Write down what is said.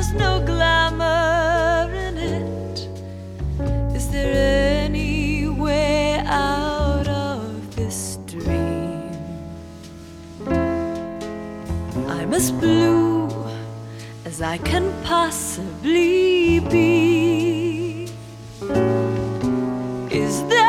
there's no glamour in it. Is there any way out of this dream? I'm as blue as I can possibly be. Is there